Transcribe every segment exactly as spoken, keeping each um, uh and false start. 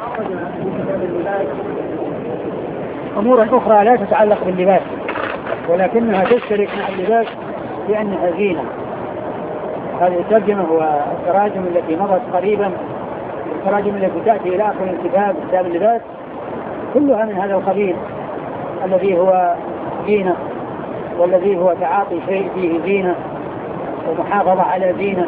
أمور أخرى لا تتعلق باللباس ولكنها تشترك مع اللباس لأنها زينة. هذه الترجمة والتراجم التي مضت قريبا، التراجم التي تأتي إلى آخر الكتاب كتاب اللباس كلها من هذا القبيل الذي هو زينة، والذي هو تعاطي شيء فيه زينة ومحافظة على زينة،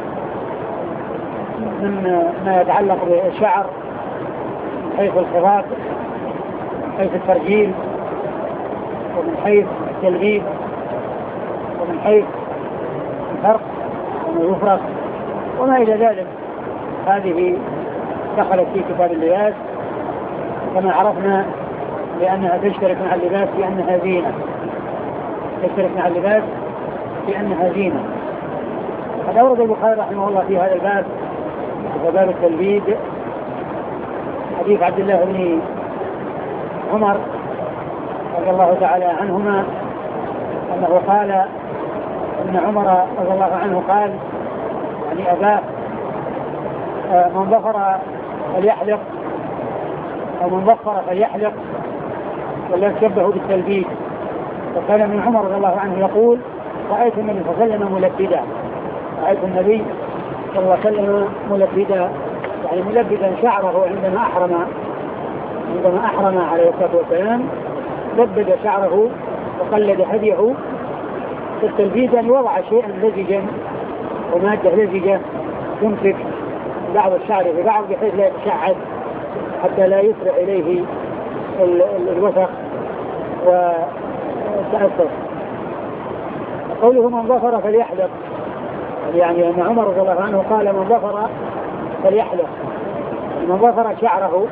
من ما يتعلق بالشعر من حيث الخضاب، من حيث الترجيل، ومن حيث التلبيب، ومن حيث الفرق وما يفرق وما إلى ذلك. هذه دخلت في كتاب اللباس كما عرفنا لأنها تشترك مع اللباس لأنها زينة، تشترك مع اللباس لأنها زينة. قد أورد البخاري رحمه الله في هذا الباب وباب التلبيد حديث عبد الله بن عمر رضي الله تعالى عنهما أنه قال أن عمر رضي الله عنه قال يعني أباه من ظفر فليحلق أو من ظفر فليحلق ولا يشبه بالتلبيد. وكان من عمر رضي الله عنه يقول رأيت النبي صلى الله عليه وسلم ملبدا، رأيت النبي صلى الله عليه وسلم ملبدا يعني ملبدا شعره عندما أحرم عندما أحرم عليه الصلاة والسلام لبد شعره وقلد هديه. التلبيد أن وضع شيئا لزجا ومادة لزجة تمسك بعض الشعر في بعض بحيث لا يتشعث حتى لا يسرع إليه الوسخ والتأثر. قوله من ظفر فليحلق يعني أن عمر رضي الله عنه قال من ظفر فليحلق، من ظفر شعره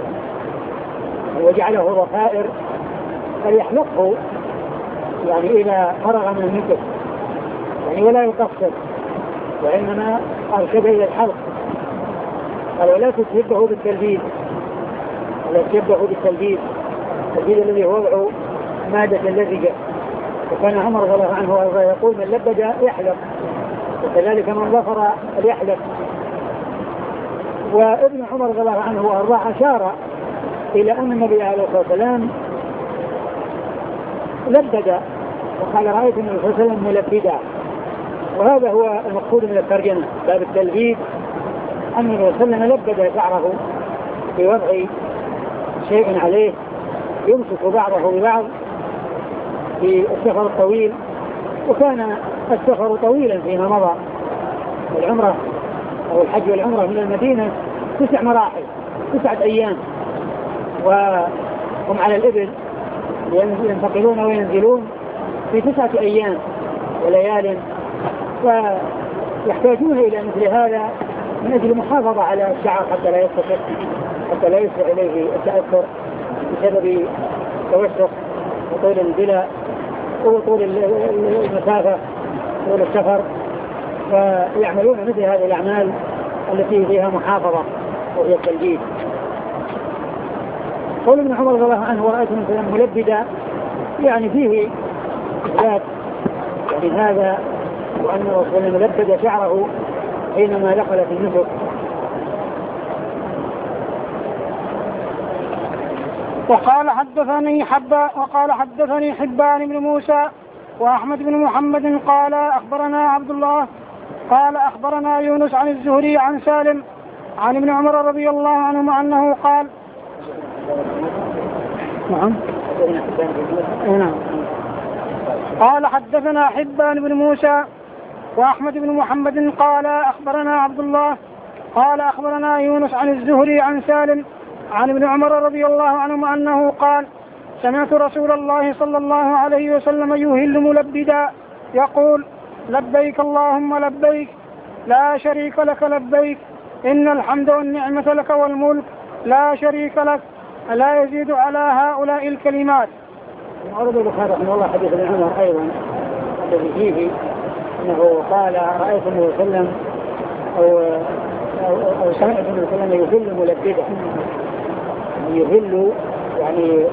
وجعله ضفائر فليحلقه يعني إذا فرغ من النكت يعني ولا يقصر، وإنما أرشد إلى الحلق. قال ولا تشبه بالتلبيد، ولا تشبه بالتلبيد التلبيد الذي هو وضع مادة لزجة. وكان عمر رضي الله عنه وارضاه يقول من لبد يحلق، وكذلك من ظفر يحلق. وابن عمر رضي الله عنه وارضاه أشار إلى أن النبي عليه الصلاة والسلام لبد، وقال رأيت النبي صلى الله عليه وسلم ملبدا. وهذا هو المقصود من الترجمة باب التلبيد، أن النبي صلى الله عليه وسلم لبد شعره بوضع شيء عليه يمسك بعضه ببعض في السفر الطويل. وكان السفر طويلا فيما مضى، العمرة أو الحج والعمرة من المدينة تسع مراحل تسعة أيام، وهم على الإبل ينتقلون وينزلون في تسعة أيام وليال، ويحتاجون إلى مثل هذا من أجل المحافظة على الشعر حتى لا يستفق حتى لا يسرع إليه التأثر بسبب توسخ وطول البلاء وطول المسافة وطول السفر، فيعملون مثل هذه الأعمال التي فيها محافظة وهي التلبيد. قول ابن عمر رضي الله عنه ورأيت مثلا ملبدا يعني فيه إثبات يعني هذا، وأنه لبد شعره حينما دخل في النسك. وقال حدثني حبا وقال حدثني حبان بن موسى وأحمد بن محمد قال أخبرنا عبد الله قال أخبرنا يونس عن الزهري عن سالم عن ابن عمر رضي الله عنهما أنه قال نعم نعم قال حدثنا حبان بن موسى وأحمد بن محمد قال أخبرنا عبد الله قال أخبرنا يونس عن الزهري عن سالم عن ابن عمر رضي الله عنهما أنه قال سمعت رسول الله صلى الله عليه وسلم يهل ملبدا يقول لبيك اللهم لبيك لا شريك لك لبيك إن الحمد والنعمة لك والملك لا شريك لك لا يزيد على هؤلاء الكلمات. أرد البخاري رحمه الله حديث ابن عمر أيضا الذي فيه أنه قال رأيت النبي صلى الله عليه وسلم أو أو, أو سمعت النبي صلى الله عليه وسلم يهل ملبدا، يهل يعني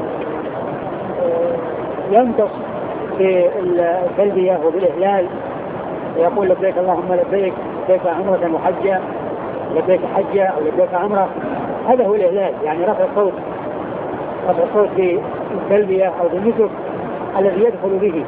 ينتص في التلبية وبالإهلال ويقول لبيك اللهم لبيك، لبيك عمرة وحجة، لبيك حجة أو لبيك عمرة، هذا هو الإهلال، يعني رفع الصوت، رفع الصوت في التلبية أو في النسك الذي يدخل به،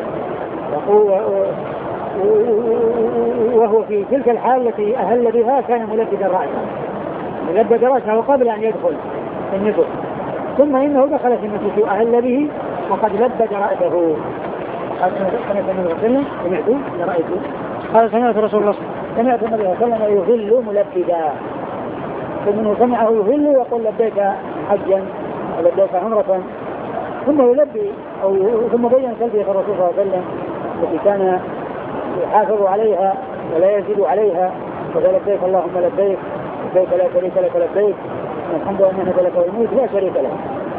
وهو في تلك الحالة التي أهل بها كان ملبدا رأسه، ملبد رأسه قبل أن يدخل في النسك، ثم إنه دخل في النسك وأهل به وقد لبد رأسه. قال سمعت النبي صلى الله عليه وسلم، سمعت رأيت، قال سمعت رسول الله سمعت النبي صلى الله عليه وسلم يهل ملبدا، ثم سمعه يهل ويقول لبيك حجا ولبيك عمرة، ثم يلبي أو ثم بين تلبية الرسول صلى الله عليه وسلم التي كان يحافظ عليها ولا يزيد عليها، وقال لبيك اللهم لبيك لبيك لا شريك لك لبيك الحمد لله لك والملك لا شريك له.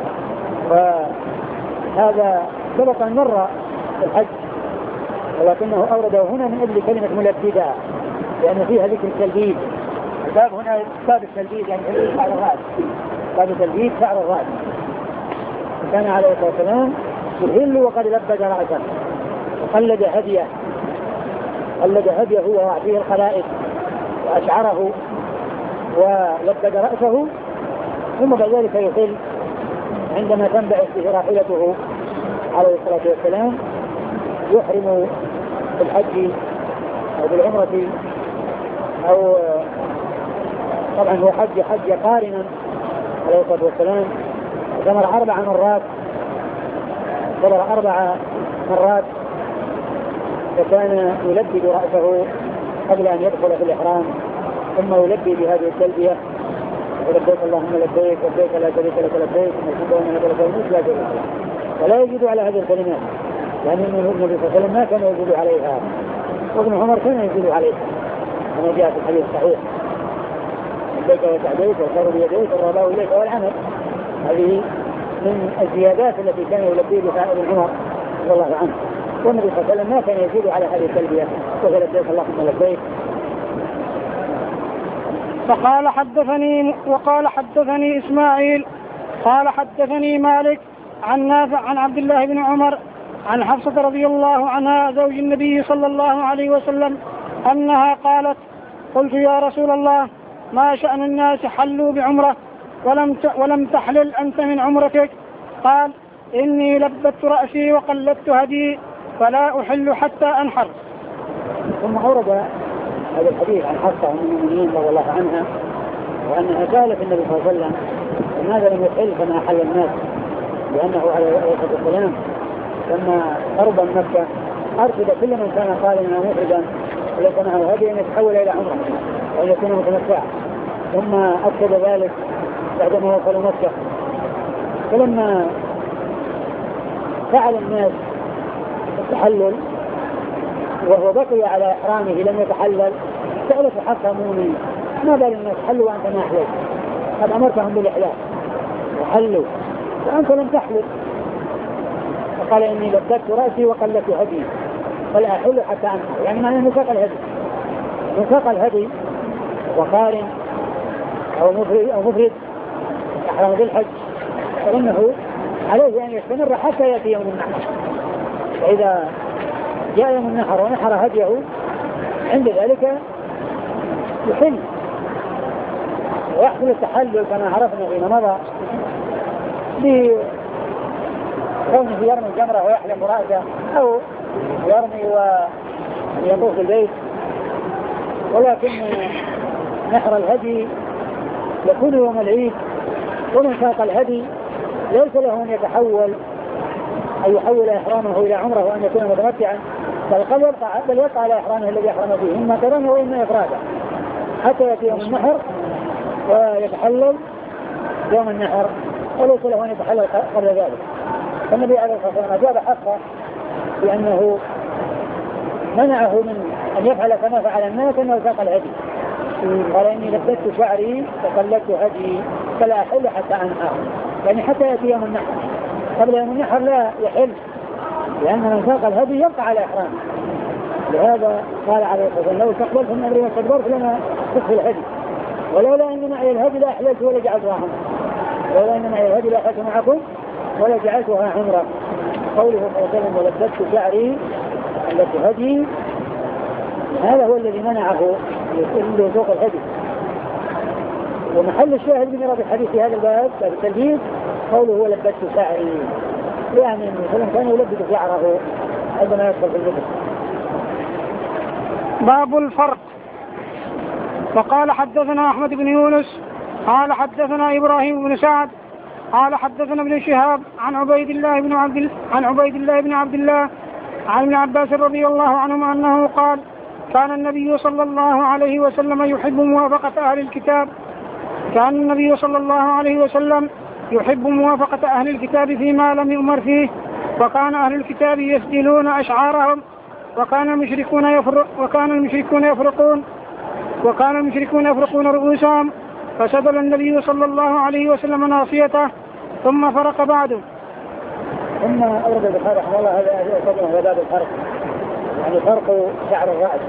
وهذا سبق أن مر في الحج، ولكنه أورده هنا من أجل كلمة ملبدا، لأن فيها ذكر التلبيد. الباب هنا باب التلبيد، يعني تلبيد شعر الرأس، باب تلبيد شعر الرأس. كان عليه الصلاة والسلام يهل وقد لبد رأسه وقلد هديه، قلد هديه وأعطيه الخلائق وأشعره ولبد رأسه، ثم بعد ذلك يهل عندما تنبعث به راحلته عليه الصلاة والسلام، يحرم بالحج أو بالعمرة، أو طبعا هو حج حج قارنا عليه الصلاة والسلام، ثمر أربع مرات ثمر أربع مرات فكان يلبد رأسه قبل أن يدخل في الإحرام، ثم يلبي بهذه التلبية لبيك اللهم لبيك لبيك لا شريك لك لبيك الحمد لله لك والملك لا شريك لك، ولا يزيد على هذه الكلمات، لأن النبي صلى الله عليه وسلم ما كان يزيد عليها، وابن عمر كان يزيد عليها كما جاء في الحديث الصحيح لبيك وسعديك وصار بيديك والرضا إليك والعمل. هذه من الزيادات التي كان يلبي بها ابن عمر رضي الله عنه، والنبي صلى الله عليه وسلم ما كان يزيد على هذه التلبية وقال لبيك اللهم لبيك. فقال حدثني وقال حدثني إسماعيل قال حدثني مالك عن نافع عن عبد الله بن عمر عن حفصة رضي الله عنها زوج النبي صلى الله عليه وسلم أنها قالت: قلت يا رسول الله ما شأن الناس حلوا بعمرة ولم ولم تحلل أنت من عمرتك؟ قال: إني لبت رأسي وقلدت هدي فلا أحل حتى أنحر. ثم أورد هذا الحديث عن حفصة أم المؤمنين رضي الله عنها وأنها سألت النبي صلى الله عليه وسلم لماذا لم يحل كما أحل الناس، لأنه عليه الصلاة والسلام لما قرب مكة أرشد كل من كان قائما مفردا وليس معه هدي أن يتحول إلى عمره وأن يكون متمتعا، ثم أكد ذلك بعدما وصلوا مكة. فلما فعل الناس التحلل وهو بقي على إحرامه لم يتحلل سألت حفصة المؤمنين: ما بال الناس حلوا وأنت ما أحللت؟ قد أمرتهم بالإحلال وحلوا وأنت لم تحلل. فقال: إني لبدت رأسي وقلدت هدي فلا أحل حتى أنحر، يعني معنى نساق الهدي، نساق الهدي وقارن أو مفرد أو مفرد أحرم بالحج، فإنه عليه أن يستمر حتى يأتي يوم النحر، وإذا جاء يوم النحر ونحر هديه عند ذلك يحل ويحصل التحلل كما عرفنا فيما مضى بكونه يرمي الجمرة ويحلم رأسه أو يرمي ويطوف البيت. ولكن نحر الهدي يكون يوم العيد، ومن ساق الهدي ليس له أن يتحول أن يحول إحرامه إلى عمره وأن يكون متمتعا، بل قد يبقى بل يبقى على إحرامه الذي أحرم فيه إما قرانه وإما إفرادا حتى يأتي يوم النحر ويتحلل يوم النحر، وليس له أن يتحلل قبل ذلك. فالنبي عليه الصلاة والسلام أجاب حقه بأنه منعه من أن يفعل كما فعل الناس أنه ساق الهدي، قال: إني لبدت شعري وقلدت هدي فلا أحل حتى أنحر، يعني حتى يأتي يوم النحر. قبل يوم النحر لا يحل، لأن من ساق الهدي يبقى على إحرامه. لهذا قال عليه الصلاة والسلام: لو استقبلت من أمري واستدبرت لما تخفي الهدي، ولولا أن معي الهدي لا أحللت ولا جعلتها عمرة، ولولا أن معي الهدي لا أحللت معكم ولا جعلتها عمرة. قوله صلى الله عليه وسلم: ولبست شعري وقلدت هدي، هذا هو الذي منعه من سوق الهدي، ومحل الشاهد من رد الحديث في هذا الباب باب التلبيس قوله هو لبست شعري، يعني مثلا كان يلبس شعره عندما يدخل في اللبس. باب الفرق. وقال حدثنا أحمد بن يونس قال حدثنا إبراهيم بن سعد قال حدثنا ابن شهاب عن عبيد الله بن عبد عن عبيد الله بن عبد الله عن ابن عباس رضي الله عنهما أنه قال كان النبي صلى الله عليه وسلم يحب موافقة أهل الكتاب كان النبي صلى الله عليه وسلم يحب موافقة أهل الكتاب فيما لم يؤمر فيه، وكان أهل الكتاب يسدلون أشعارهم، وكان المشركون يفرق وكان المشركون يفرقون وكان المشركون يفرقون رؤوسهم، فسدل النبي صلى الله عليه وسلم ناصيته ثم فرق بعده. ثم أورد البخاري رحمه الله هذا باب الفرق، يعني فرق شعر الرأس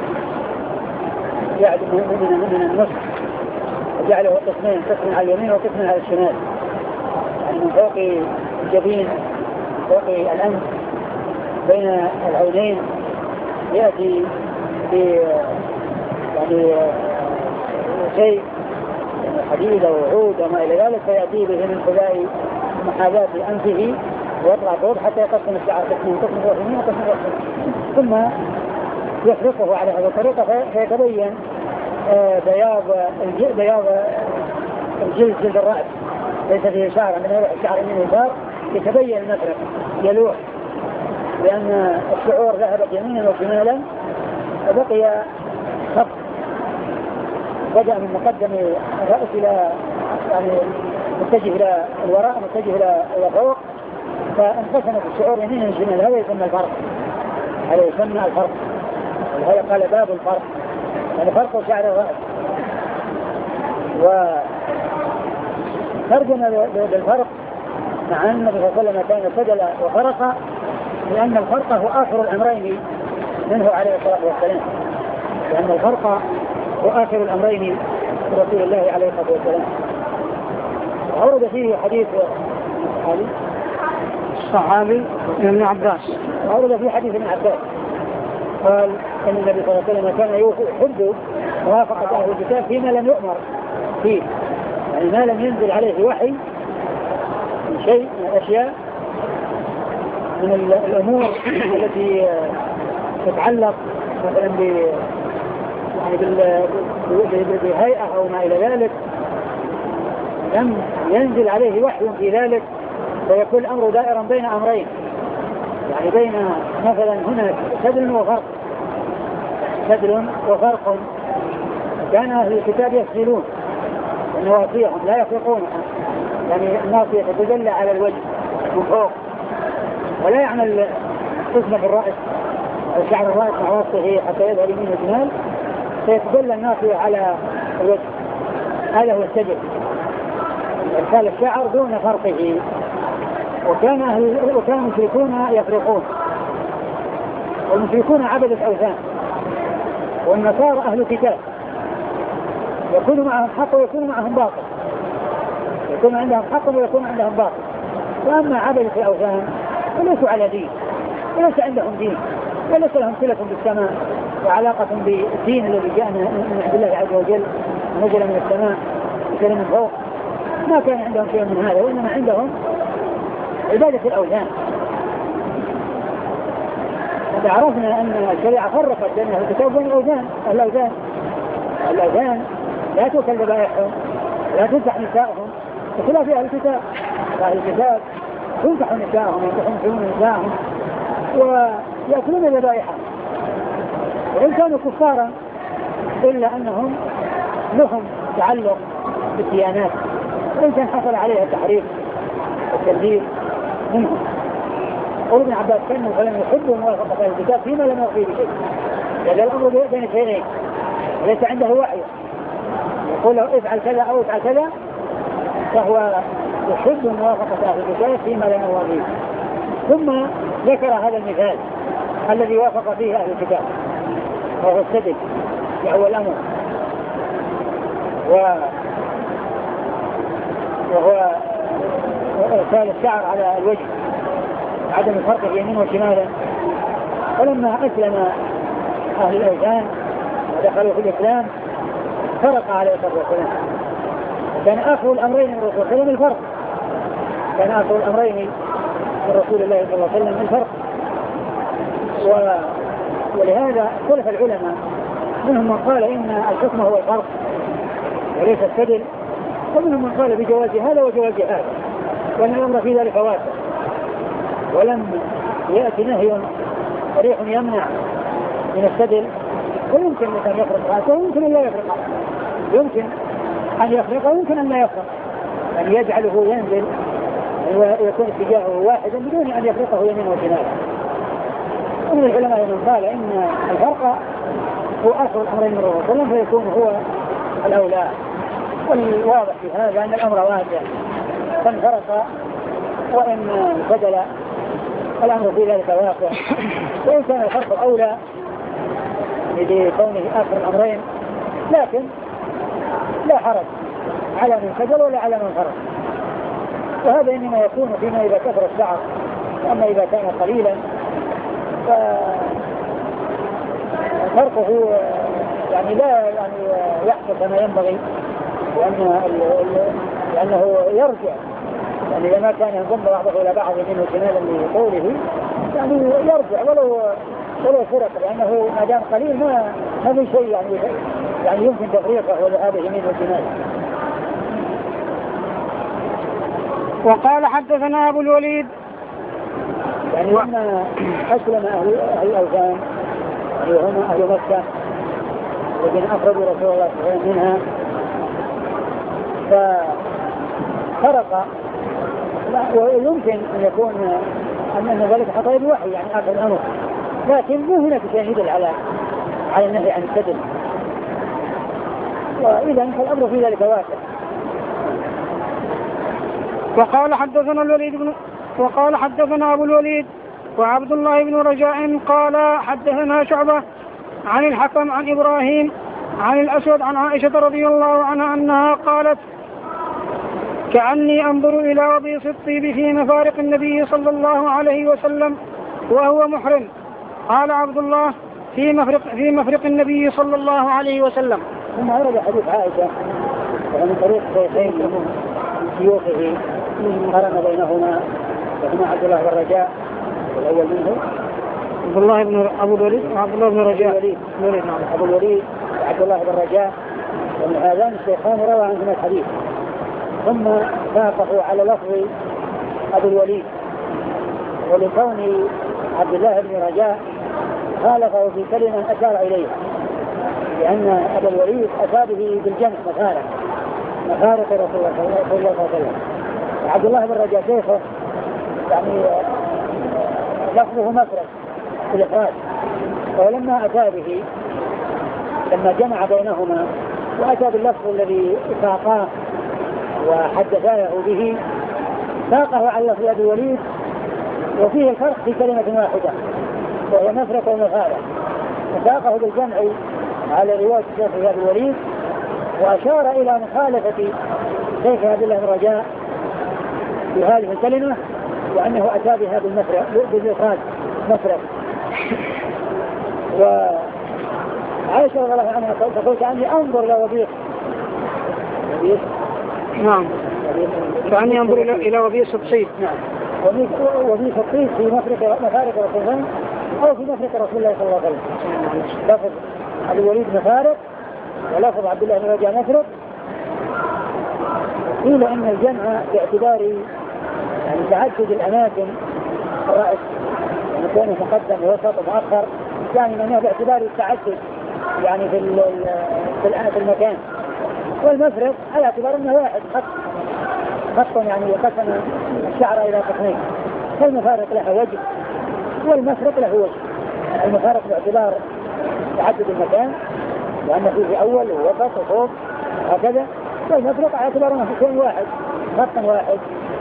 يعد من من النصف وجعله قسمين، قسم على اليمين وقسم على الشمال، يعني من فوق الجبين فوق الأنف بين العينين يأتي ب يعني شيء حديد أو عود وما إلى ذلك، فيأتي به من حذاء محاذاة أنفه ويطلع فوق حتى يقسم الشعر قسمين، قسم فوق اليمين وقسم فوق الشمال، ثم يحرقه على هذه الطريقة فيتبين بياض بياض الجلد جلد الرأس ليس فيه شعر. عندما يروح الشعر يمين يسار يتبين المفرق يلوح، لأن الشعور ذهبت يمينا وشمالا وبقي خط بدأ من مقدم الرأس إلى يعني متجه إلى الوراء متجه إلى فوق، فانقسمت الشعور يمينا وشمالا. هذا يسمى الفرق، هذا يسمى الفرق، وهذا قال باب الفرق، يعني فرق شعر الرأس. وترجم بالفرق مع أن النبي صلى الله عليه وسلم كان سدل وفرق، لأن الفرق هو آخر الأمرين منه عليه الصلاة والسلام، لأن الفرق هو آخر الأمرين رسول الله عليه الصلاة والسلام. أورد فيه حديث الصحابي الصحابي ابن عباس، أورد فيه حديث ابن عباس قال أن النبي صلى الله عليه وسلم كان يحب موافقة أهل الكتاب فيما لم يؤمر فيه، يعني ما لم ينزل عليه وحي من شيء من الأشياء من الأمور التي تتعلق مثلا ب يعني بهيئة أو ما إلى ذلك، لم ينزل عليه وحي في ذلك، فيكون الأمر دائرا بين أمرين، يعني بين مثلا هنا سدل وفرق سدل وفرق كان أهل الكتاب يسدلون نواصيهم لا يفرقونها، يعني الناصية تتجلى على الوجه من فوق ولا يعمل قسمة الرأس أو شعر الرأس مع وسطه حتى يذهب يمين وشمال، فيتجلى الناصية على الوجه. هذا هو السدل، إرسال الشعر دون فرقه. وكان أهل وكان المشركون يفرقون، والمشركون عبدة أوثان، والنصارى أهل كتاب، يكون معهم حق ويكون معهم باطل، يكون عندهم حق ويكون عندهم باطل. وأما عبدة الأوثان فليسوا على دين، وليس عندهم دين، وليس لهم صلة بالسماء وعلاقة بالدين الذي جاءنا من عند الله عز وجل ونزل من السماء وكان من فوق. ما كان عندهم شيء من هذا، وإنما عندهم عبادة الأوثان. إذا عرفنا أن الشريعة فرقت بين الكتاب وبين الأوثان، الأوثان الأوثان لا تؤكل ذبائحهم لا تنكح نسائهم بخلاف أهل الكتاب. أهل الكتاب تنكح نسائهم وينكحون نسائهم ويأكلون ذبائحهم، وإن كانوا كفارا إلا أنهم لهم تعلق بالديانات، وإن كان حصل عليها التحريف والتبديل منهم. وابن عباس كان مثلا يحب موافقة أهل الكتاب فيما لم يوفي بشيء، لأن الأمر بين شيئين ليس عنده وحي يقول له افعل كذا أو افعل كذا، فهو يحب موافقة أهل الكتاب فيما لم يوفي به. ثم ذكر هذا المثال الذي وافق فيه أهل الكتاب وهو السدل وهو الأمر، وهو إرسال الشعر على الوجه عدم الفرق يمين وشمالا. ولما أسلم أهل الأوثان ودخلوا في الإسلام فرق عليه الصلاة والسلام كان آخر الأمرين من رسول الله صلى الله عليه وسلم الفرق، كان آخر الأمرين من رسول الله صلى الله عليه وسلم الفرق. و... ولهذا اختلف العلماء، منهم من قال إن الحكم هو الفرق وليس السدل، ومنهم من قال بجواز هذا وجواز هذا، وأن الأمر في ذلك واسع، ولم يأتي نهي صريح يمنع من السدل، ويمكن أن يفرق رأسه ويمكن أن لا يفرق رأسه، يمكن أن يفرق ويمكن أن لا يفرق، أن يجعله ينزل ويكون اتجاهه واحدا بدون أن يفرقه يمين وشمال. ومن العلماء من قال إن الفرق هو آخر الأمرين من الرسول صلى الله عليه وسلم فيكون هو الأولى. والواضح في هذا أن الأمر واسع، فانفرق وإن بدل الأمر في ذلك واقع، وإن كان الفرق أولى لكونه آخر الأمرين، لكن لا حرج على من سجل ولا على من فرق. وهذا إنما يكون فيما إذا كثر الشعر، أما إذا كان قليلا ففرقه يعني لا يعني يحصل كما ينبغي، لأنه, لأنه يرجع، يعني إذا ما كان ينضم بعضه إلى بعض منه جمالا لقوله يعني يرجع ولو ولو فرق، لأنه ما دام قليل ما ما في شيء يعني يعني يمكن تفريقه وذهابه يمين وشمال. وقال حدثنا أبو الوليد يعني لما أسلم أهل الأوثان وهم أهل مكة الذين أخرجوا رسول الله صلى الله عليه وسلم منها، ففرق، ويمكن أن يكون أن ذلك حصل بوحي يعني آخر الأمر، لكن مو هناك شيء يدل على على النهي عن السدل، وإذا فالأمر في ذلك واسع. وقال حدثنا الوليد بن وقال حدثنا أبو الوليد وعبد الله بن رجاء قال حدثنا شعبة عن الحكم عن إبراهيم عن الأسود عن عائشة رضي الله عنها أنها قالت كأني أنظر إلى وبيص الطيب في مفارق النبي صلى الله عليه وسلم وهو محرم. قال عبد الله في مفرق, في مفرق النبي صلى الله عليه وسلم. ثم ورد حديث عائشة ومن طريق شيخين شيوخه قرن بينهما وهما عبد الله بن رجاء والأول منه عبد الله بن أبو الوليد وعبد الله بن رجاء أبو الوليد وعبد الله بن رجاء، وأن هذان الشيخان روى عنهما الحديث، ثم ساقه على لفظ أبو الوليد، ولكون عبد الله بن رجاء خالفه في كلمة أشار إليها، لأن أبو الوليد أتى به بالجمع مفارق مفارق رسول الله صلى الله عليه وسلم. عبد الله بن رجاء شيخه يعني لفظه مفرد في الإخراج، ولما أتى به لما جمع بينهما وأتى باللفظ الذي ساقاه وحدثاه به ساقه على لفظ أبي الوليد، وفيه الفرق في كلمة واحدة وهي مفرق ومفارق، فساقه بالجمع على رواية شيخ أبي الوليد، وأشار إلى مخالفة شيخ عبد الله بن رجاء بهذه الكلمة، وأنه أتى بها بالمفرق بالإخراج مفرق. وعائشة رضي الله عنها تقول كأني أنظر إلى وبيص نعم كأني أنظر إلى وبيص الطيب نعم وبيص الطيب في مفرق مفارق رسول الله أو في مفرق رسول الله صلى الله عليه وسلم. لفظ أبي الوليد مفارق ولفظ عبد الله بن رجاء مفرق. قيل أن الجمع باعتبار يعني تعدد الأماكن الرأس، يعني كونه مقدم ووسط ومؤخر، يعني منه باعتبار التعدد يعني في في المكان. والمفرق على اعتبار أنه واحد خط خط يعني يقسم الشعر إلى قسمين، فالمفارق له وجه والمفرق له وجه. المفارق باعتبار تعدد المكان لأن فيه أول ووسط وفوق هكذا، والمفرق على اعتبار أنه شيء واحد خط واحد.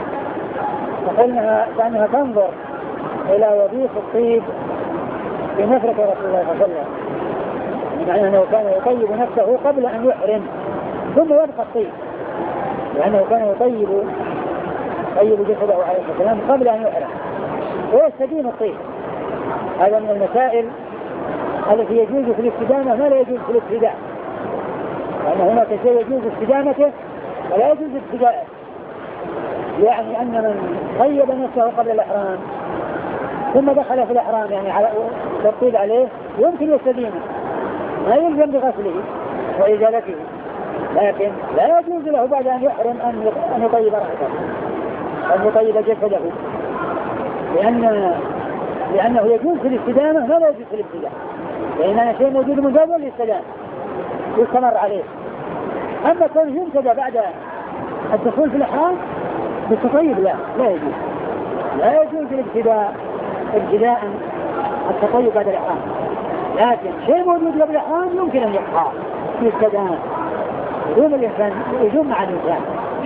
فقلنا كأنها تنظر إلى وبيص الطيب في مفرق رسول الله صلى الله عليه وسلم، يعني أنه كان يطيب نفسه قبل أن يحرم ثم يبقى الطيب، لأنه كان يطيب طيب جسده عليه السلام قبل أن يحرم ويستدين الطيب. هذا من المسائل التي يجوز في الاستدامة ما لا يجوز في الابتداء، لأن هناك شيء يجوز استدامته فلا يجوز ابتداء، يعني أن من طيب نفسه قبل الإحرام ثم دخل في الإحرام يعني على ترتيب عليه يمكن يستدينه، ما يلزم بغسله وإزالته، لكن لا يجوز له بعد أن يحرم أن يطيب رأسه أن يطيب جسده، لأن لأنه يجوز في الاستدامة ما لا يجوز في الابتداء، لأن شيء موجود من قبل الاستدامة يستمر عليه. أما كونه يبتدأ بعد الدخول في الإحرام بالتطيب لا لا يجوز، لا يجوز الابتداء ابتداء التطيب بعد الإحرام، لكن شيء موجود قبل الإحرام يمكن أن يبقى في الاستدامة يجوز الإنسان يجوز مع الإنسان،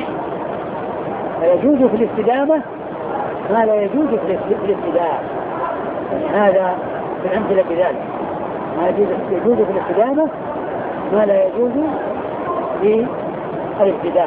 فيجوز في الاستدامة ما لا يجوز في الابتداء، هذا في الأمثلة بذلك، ما يجوز يجوز في الاستدامة ما لا يجوز في الابتداء.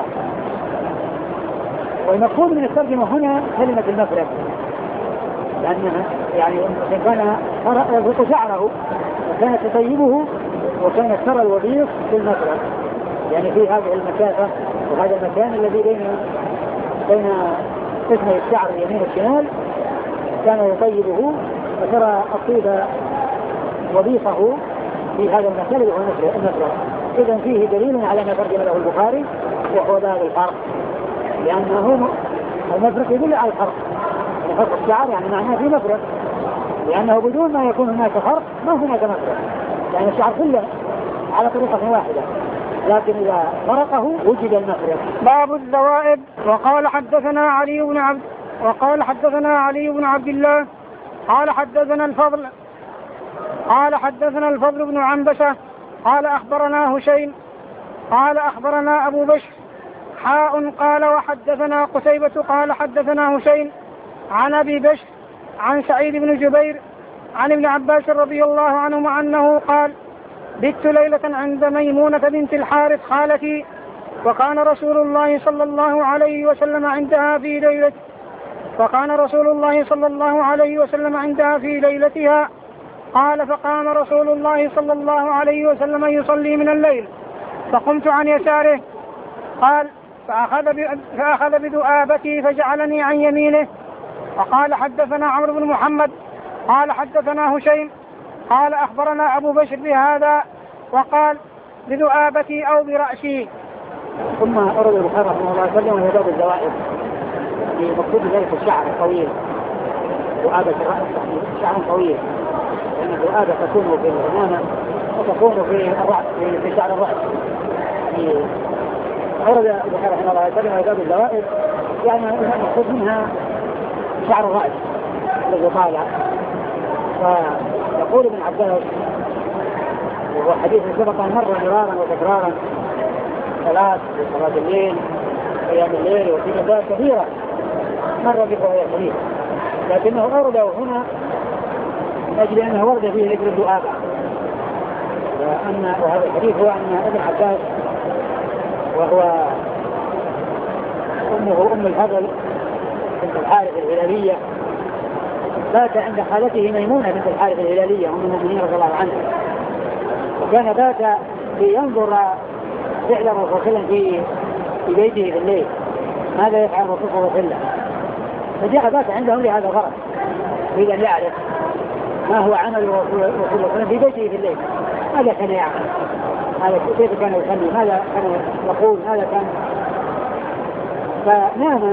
والمفهوم من الترجمة هنا كلمة المفرق، لأنها يعني إن كان يفرق شعره وكان تطيبه وكان ترى الوبيص في المفرق، يعني في هذه المسافة وهذا المكان الذي بين بين قسم الشعر اليمين والشمال كان يطيبه وترى الطيب وبيصه في هذا المكان اللي هو المفرق. إذن فيه دليل على ما ترجم له البخاري وهو باب الفرق، لأنه المفرق يدل على الفرق، يعني فرق الشعر يعني معناه في مفرق، لأنه بدون ما يكون هناك فرق ما هناك مفرق، يعني الشعر كله على طريقة واحدة، لكن إذا فرقه وجد المفرق. باب الذوائب. وقال حدثنا علي بن عبد وقال حدثنا علي بن عبد الله قال حدثنا الفضل قال حدثنا الفضل بن عنبسة قال أخبرنا هشيم قال أخبرنا أبو بشر حاء قال وحدثنا قتيبة قال حدثنا هشيم عن أبي بشر عن سعيد بن جبير عن ابن عباس رضي الله عنهما أنه قال بت ليلة عند ميمونة بنت الحارث خالتي، وكان رسول الله صلى الله عليه وسلم عندها في ليلة وكان رسول الله صلى الله عليه وسلم عندها في ليلتها. قال فقام رسول الله صلى الله عليه وسلم يصلي من الليل فقمت عن يساره. قال فأخذ, فأخذ بذؤابتي فجعلني عن يمينه. وقال حدثنا عمرو بن محمد قال حدثنا هشيم قال أخبرنا أبو بشر بهذا وقال بذؤابتي أو برأسي. ثم أرد البخاري رحمه الله وسلم وهي باب الزوائد، المقصود بذلك الشعر الطويل، ذؤابة الرأس شعر طويل، لأن الذؤابة تكون في العمامة وتكون في الرأس في شعر الرأس. أرد البخاري رحمه الله وسلم وهي باب الزوائد، يعني المقصود منها شعر الرأس الذي طالع. فيقول ابن عباس وهو حديث سبق مر مرارا وتكرارا ثلاث في صلاة الليل أيام الليل وفي مدار كثيرة مر بقوة الحديث، لكنه أورده هنا من أجل أنه ورد فيه ذكر الذؤابة، وأن وهذا الحديث هو أن ابن عباس وهو أمه أم الفضل بنت الحارث الهلالية بات عند خالته ميمونة بنت الحارث الهلالية أم المؤمنين رضي الله عنها، وكان بات لينظر فعل الرسول صلى الله عليه وسلم في في بيته في الليل ماذا يفعل الرسول صلى الله عليه وسلم، فجاء بات عندهم لهذا الغرض، يريد أن يعرف ما هو عمل الرسول صلى الله عليه وسلم في بيته في الليل، ماذا كان يعمل، هذا كيف كان يصلي، ماذا كان يقول، ماذا كان. فنام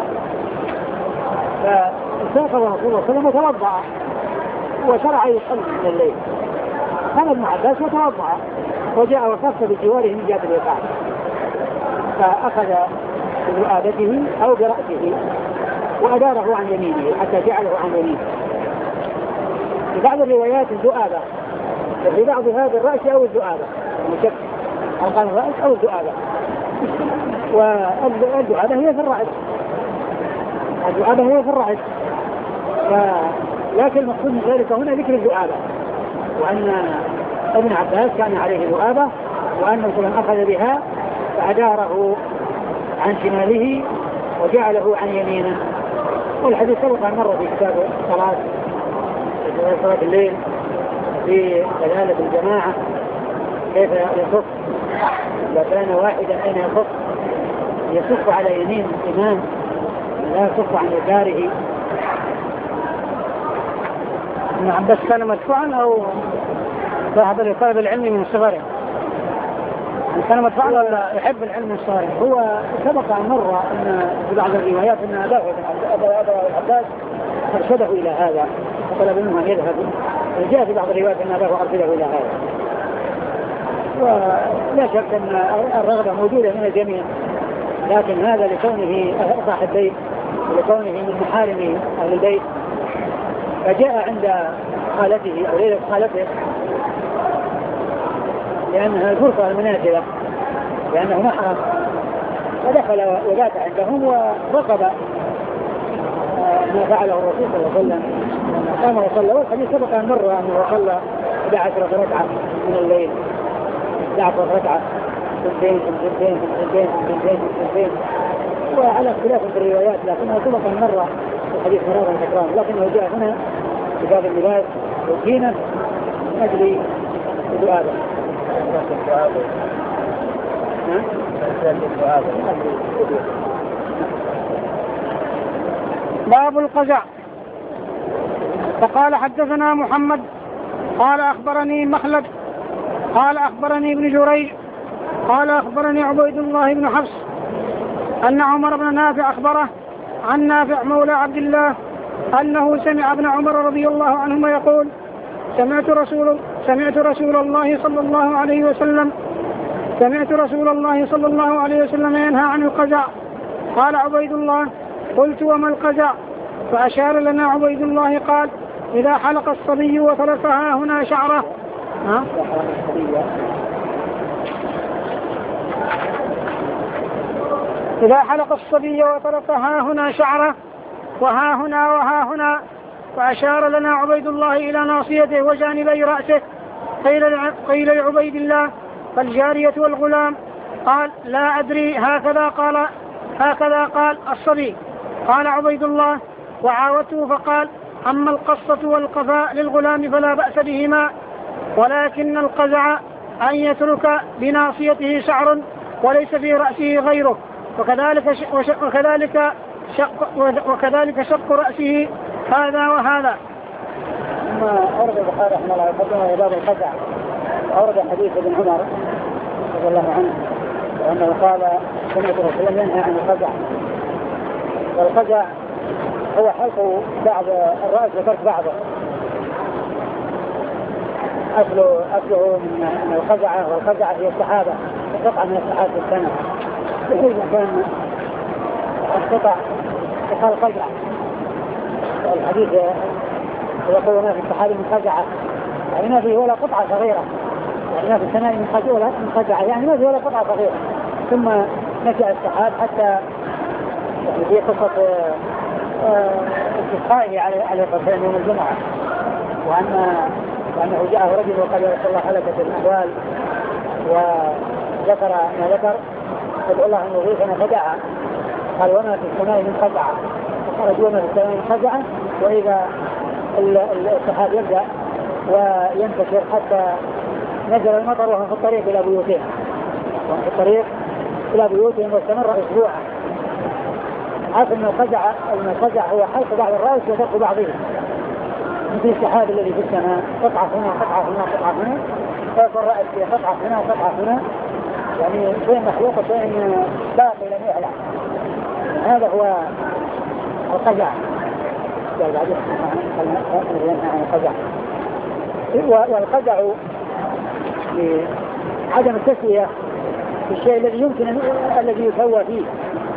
فاستيقظ الرسول صلى الله عليه وسلم وتوضأ وشرع يصلي من الليل. كان ابن عباس وتوضأ وجاء وصف بجواره من جهة اليسار، فأخذ بذؤابته أو برأسه وأداره عن يمينه حتى جعله عن يمينه. في بعض الروايات الذؤابة، وفي بعض هذا الرأس أو الذؤابة، مشكل أو قال الرأس أو الذؤابة، والذؤابة هي في الرأس، الذؤابة هي في الرأس. لكن المقصود من ذلك هنا ذكر الذؤابة، وأن ابن عباس كان عليه ذؤابة وأنه لما أخذ بها فأداره عن شماله وجعله عن يمينه. والحديث سبق أن مر في كتاب الصلاة في صلاة الليل في دلالة الجماعة كيف يصف إذا كان واحدا أين يصف يصف على يمين الإمام لا يصف عن يساره. نعم. بس كان مدفوعا أو ذهب لطلب العلم من صغره؟ كان مدفوعا ولا يحب العلم من صغره؟ هو سبق أن مر أن في بعض الروايات أن أباه أبا العباس أرشده إلى هذا وطلب منه أن يذهب. جاء في بعض الروايات أن أباه أرشده إلى هذا. ولا شك أن الرغبة موجودة من الجميع، لكن هذا لكونه صاحب بيت ولكونه من محارم أهل البيت، فجاء عند خالته أو ليلة خالته لأنها الفرصة المناسبة لأنه محرم، فدخل وبات عندهم ورقب ما فعله الرسول صلى الله عليه وسلم. قام وصلى، والحديث سبق أن مر أنه صلى إحدى عشرة ركعة من الليل، إحدى عشرة ركعة سنتين سنتين سنتين سنتين سنتين، وعلى اختلاف في الروايات، لكنه سبق أن مر الحديث مرارا تكرارا، لكنه جاء هنا في باب اللباس روتينا من أجل الدعاء. باب القزع. فقال حدثنا محمد قال أخبرني مخلد قال أخبرني ابن جريج قال أخبرني عبيد الله بن حفص أن عمر بن نافع أخبره عن نافع مولى عبد الله أنه سمع ابن عمر رضي الله عنهما يقول سمعت رسول سمعت رسول الله صلى الله عليه وسلم سمعت رسول الله صلى الله عليه وسلم ينهى عن القزع. قال عبيد الله قلت وما القزع؟ فأشار لنا عبيد الله قال إذا حلق الصبي وتركها هنا شعره. ها؟ إذا حلق الصبي وتركها هنا شعره وها هنا وها هنا. فأشار لنا عبيد الله إلى ناصيته وجانبي رأسه. قيل لعبيد الله فالجارية والغلام؟ قال لا أدري، هكذا قال هكذا قال الصبي. قال عبيد الله وعاوته فقال أما القصة والقفاء للغلام فلا بأس بهما، ولكن القزع أن يترك بناصيته شعر وليس في رأسه غيره، وكذلك شق وكذلك شق وكذلك شق رأسه هذا وهذا. ثم أورد البخاري رحمه الله يقدم باب القزع، أورد حديث ابن عمر رضي الله عنه وأنه قال سمعت رسول الله ينهى عن القزع. والقزع هو حلق بعض الرأس وترك بعضه. أصله أصله من القزعة، والقزعة هي السحابة، قطعة من السحاب في السنة. إذا كان القطع يقال قزع. الحديث يقول ما في السحاب من قزعة، يعني ما فيه ولا قطعة صغيرة، يعني ما في السماء من قزعة، يعني ما فيه ولا قطعة صغيرة. ثم نشأ السحاب حتى يعني في قصة استسقائه على على قصرين يوم الجمعة، وأن وأنه جاءه رجل وقال يا رسول الله هلكت الأموال وذكر ما ذكر، فادعو الله أن يغيثنا فدعا. قال وما في السماء من قزعة، فخرج وما في السماء من قزعة، وإذا السحاب يبدأ وينتشر حتى نزل المطر وهم في الطريق إلى بيوتهم وهم في الطريق إلى بيوتهم واستمر أسبوعا. عارف أن القزع أن القزع هو حلق بعض الرأس وترك بعضه، مثل السحاب الذي في السماء، قطعة هنا قطعة هنا قطعة هنا، فيكون الرأس في قطعة هنا قطعة هنا، يعني شيء مخلوق وشيء باقي لم يعلم. هذا هو القزع. والقزع لعدم التسوية في الشيء الذي يمكن الذي يسوى فيه،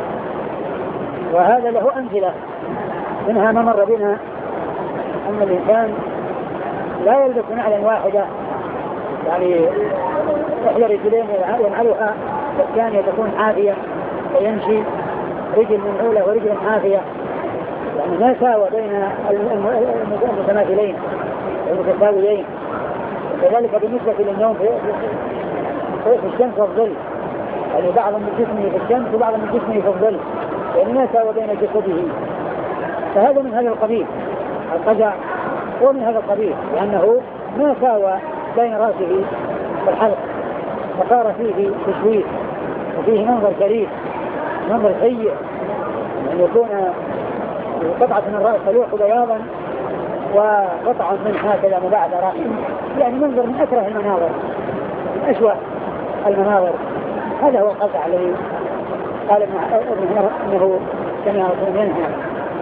وهذا له أمثلة. منها ما مر بنا أن الإنسان لا يلبس نعلا واحدة، يعني إحدى رجلين ينعلها والثانية تكون حافية فيمشي رجل منعولة ورجل حافية، يعني ما ساوى بين المتماثلين المتساويين. وكذلك بالنسبة للنوم في, في الشمس والظل، يعني بعض من جسمه في الشمس وبعض من جسمه في الظل، يعني ما ساوى بين جسده. فهذا من هذا القبيل، القزع هو من هذا القبيل، لأنه ما ساوى بين رأسه والحلق، فصار فيه تشويه وفيه منظر كريم. منظر سيء أن يكون قطعة من الرأس تلوح بياضا وقطعة من هكذا مبعد رأس، يعني منظر من أكره المناظر من أسوأ المناظر. هذا هو القطع الذي قال ابن عمر أنه سمع رسول منها.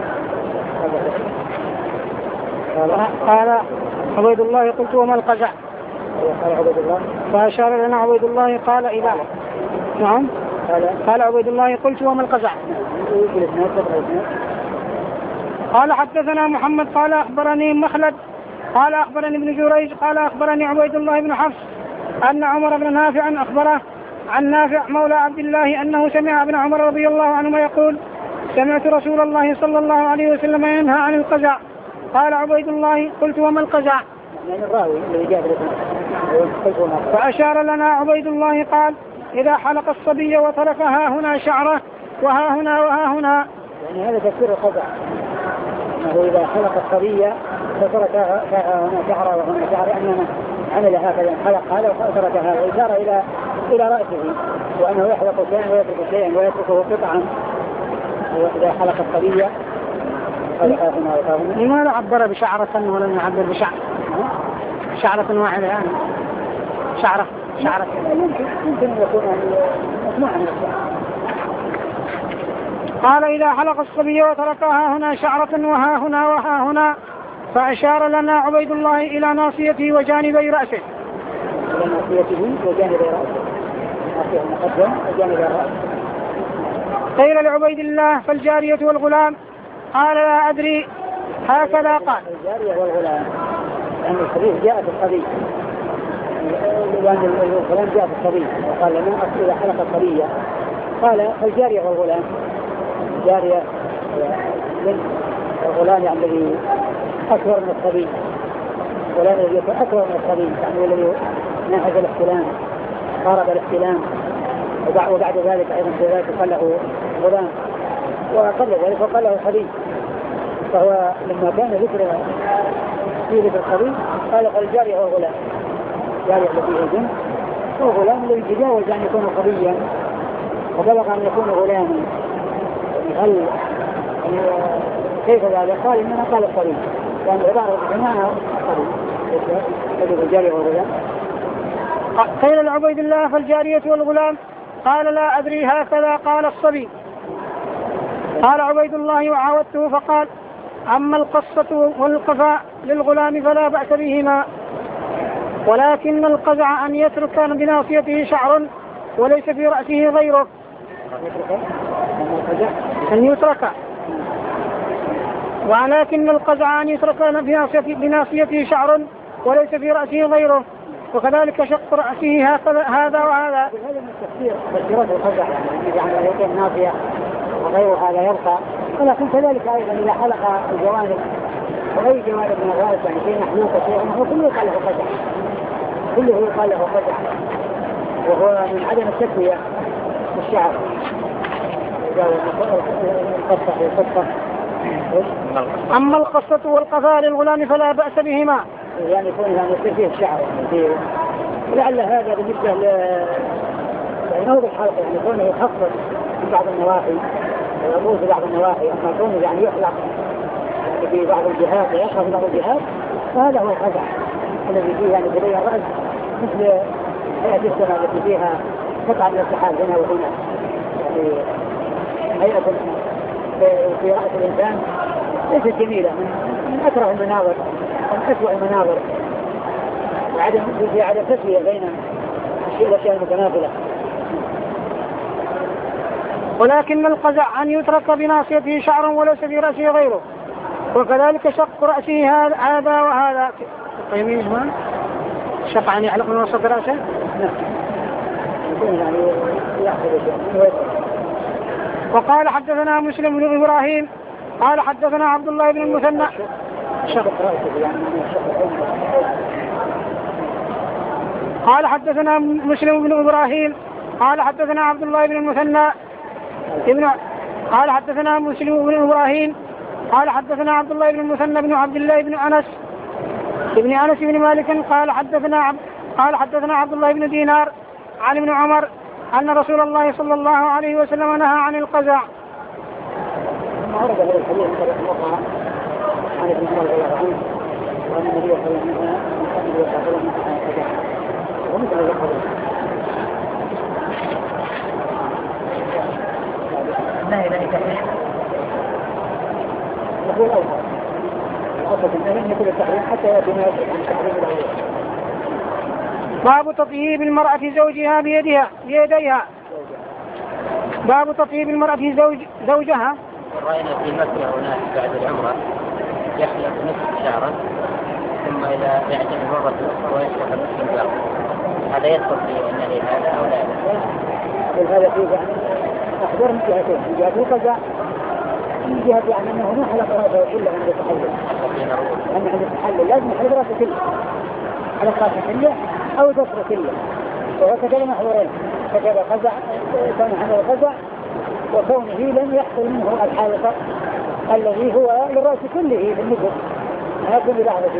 قال عبيد الله قلت وما القزع؟ قال عبيد الله فأشار لنا عبيد الله قال إذا نعم قال قال عبيد الله قلت وما القزع؟ قال حدثنا محمد قال أخبرني مخلد قال أخبرني ابن جريج قال أخبرني عبيد الله بن حفص أن عمر بن نافع أخبره عن نافع مولى عبد الله أنه سمع ابن عمر رضي الله عنهما يقول سمعت رسول الله صلى الله عليه وسلم ينهى عن القزع. قال عبيد الله قلت وما القزع؟ يعني الراوي الذي جاء فأشار لنا عبيد الله قال إذا حلق الصبي وترك ها هنا شعره وها هنا وها هنا. يعني هذا تفسير القزع، أنه إذا حلق الصبي فترك ها هنا شعره وهنا شعره، أنه عمل هكذا حلق هذا وترك هذا، وإشارة إلى إلى رأسه وأنه يحلق شيئا ويترك شيئا ويتركه قطعا. وإذا حلق الصبي لماذا عبر بشعرة ولم يعبر بشعر؟ شعرة واحدة يعني شعرة شعرة يمكن يمكن أن يكون مصنوعا من الشعر. قال إذا حلق الصبي وتركها هنا شعرة وها هنا وها هنا. فأشار لنا عبيد الله إلى ناصيته وجانبي رأسه. إلى ناصيته وجانبي رأسه. ناصية المقدم وجانبي رأسه. قيل لعبيد الله فالجارية والغلام؟ قال لا أدري هكذا قال. الجارية والغلام يعني الحديث جاء في الصبي، لأن الغلام جاء في الصبي وقال لنا إذا حلق الصبية قال فالجارية والغلام. الجارية والغلام يعني الذي أكبر من الصبي، والغلام الذي يكون أكبر من الصبي يعني الذي ناهز الاحتلام قارب الاحتلام، وبعد ذلك أيضا في ذلك قال له غلام، وقبل ذلك وقال له صبي. فهو لما كان ذكر في ذكر الصبي قال فالجارية والغلام، الجارية التي هي الجنس والغلام الذي يتجاوز أن يكون صبيا وبلغ أن يكون غلاما. هل كيف ذلك؟ قال إنما قال الصبي، لأن العبارة بمعنى الصبي الجارية والغلام. قيل لعبيد الله فالجارية والغلام؟ قال لا أدري هكذا قال الصبي. قال عبيد الله وعاودته فقال أما القصة والقفاء للغلام فلا بأس بهما، ولكن القزع أن يترك بناصيته شعر وليس في رأسه غيره. أن يترك ولكن القزع أن يترك بناصيته شعر وليس في رأسه غيره، وكذلك شق رأسه هذا هذا وهذا. هذا من التفسير تفسيرات القزع يعني يعني يكون ناصية وغير هذا يرقى، ولكن كذلك أيضا إذا حلق الجوانب وأي جوانب من الرأس يعني شيء محلوقة شيء كله يقال له قزع، كله يقال له قزع، وهو من عدم التسوية بالشعر. أما القصة والقفاء للغلام فلا بأس بهما، يعني يكون يعني يصير فيه الشعر يعني لعل هذا بالنسبة ل يعني هو بالحلقة يعني يكون يخفض في بعض النواحي ويطول في بعض النواحي، أما يكون يعني يحلق يعني في بعض الجهات ويشرب في بعض الجهات، فهذا هو القزع الذي فيه يعني تبين الرأس مثل هيئة السماء التي فيها قطعة من السحاب هنا وهنا، يعني هيئة في رأس الإنسان ليست جميلة، من أكره المناظر ومن أسوأ المناظر، وعدم في عدم تسوية بين الأشياء المتنافلة. ولكن القزع أن يترك بناصيته شعر وليس في رأسه غيره، وكذلك شق رأسه هذا وهذا. طيب يجمع شق عن يحلق من وسط رأسه؟ نعم. يعني يأخذ شيء. وقال حدثنا مسلم بن إبراهيم قال حدثنا عبد الله بن المثنى قال حدثنا مسلم بن إبراهيم قال حدثنا عبد الله بن المثنى ابن قال حدثنا مسلم بن إبراهيم قال حدثنا عبد الله بن المثنى بن عبد الله بن أنس ابن أنس بن مالك قال حدثنا عب... قال حدثنا عبد الله بن دينار عن ابن عمر أن رسول الله صلى الله عليه وسلم نهى عن القزع. ثم ورد هذا الحديث من طريق الموقع عن ابن عمر رضي الله عنه وأن النبي صلى الله عليه وسلم نهى عن القزع ومثل هذا القول لا إله إلا الله يقول أوضح أوضح أن يكون التحريم حتى يأتي ما يجب عن التحريم الأول. باب تطيب المرأة زوجها بيدها بيديها. باب تطيب المرأة زوج زوجها. رأينا في مكة هناك بعد العمرة يحلق نصف شعره ثم إذا يعجب مرة أخرى ويشرح الاستنباط، هذا يدخل في النهي هذا أو لا؟ هذا فيه يعني أخبر من جهتين، من جهة القزع من جهة يعني أنه ما حلق رأسه كله عند التحلل، أنه عند التحلل لازم يحلق رأسه كله، حلق رأسه كله أو ذكره كله، وهكذا محظورين، هكذا قزع كان حمل القزع وكونه لم يحصل منه الحالقة الذي هو للرأس كله بالنسبة هكذا لحظته.